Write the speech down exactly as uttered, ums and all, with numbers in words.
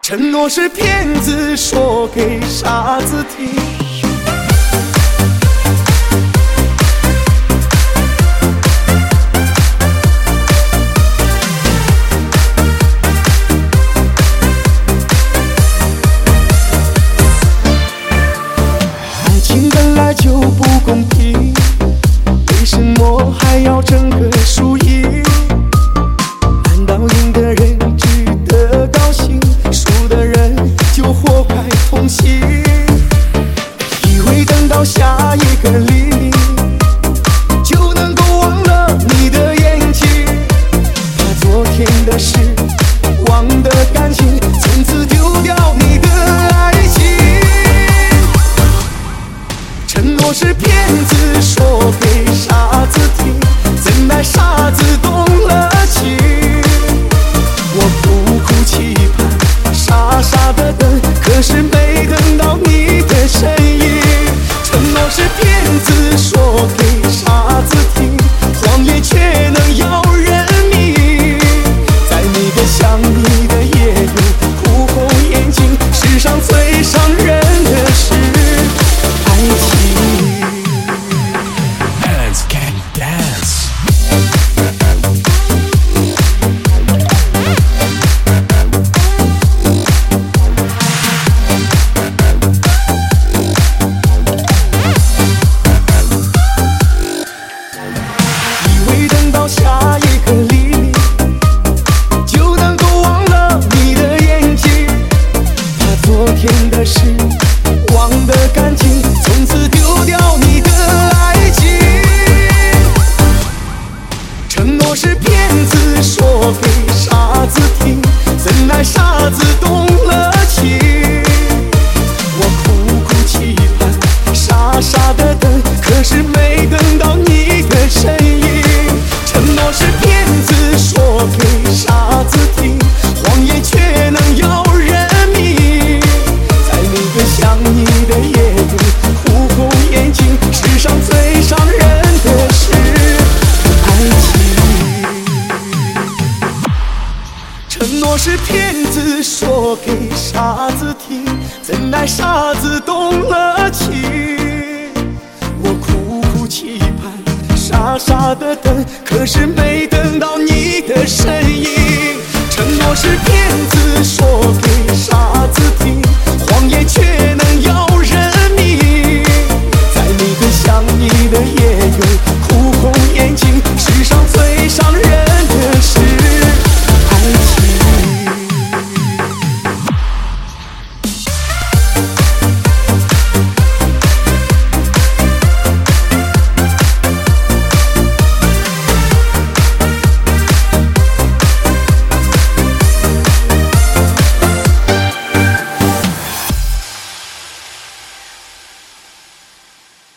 承诺是骗子说给傻子听。爱情本来就不公平，为什么还要争个输赢？难道赢的人值得高兴，输的人就活该痛心？以为等到下一个黎明就能够忘了你的眼睛，把昨天的事忘得干净，从此丢掉你的爱情。承诺是骗子说给傻子听，怎奈傻子动了情。我苦苦期盼，傻傻的等，可是没等到你的身影。承诺是骗子说给傻子听，谎言却能要人命。在每个想你的夜里，哭红眼睛，世上最伤人的是爱情。 Hands can dance。 以为等到下一个黎明就能够忘了你的眼睛，把昨天的事忘得干净，从此丢掉你的爱情。承诺是骗子说给傻子听，怎奈傻子动了情。我苦苦期盼，傻傻的等，可是没等到你的身影。承诺是骗子说给傻子听，谎言却能要人命。在每个想你的夜里，哭红眼睛，世上最伤人的是爱情。承诺是骗子说给傻子听，怎奈傻子动了情。我苦苦期盼，傻傻的等，可是没等到你的身影。承诺是骗子说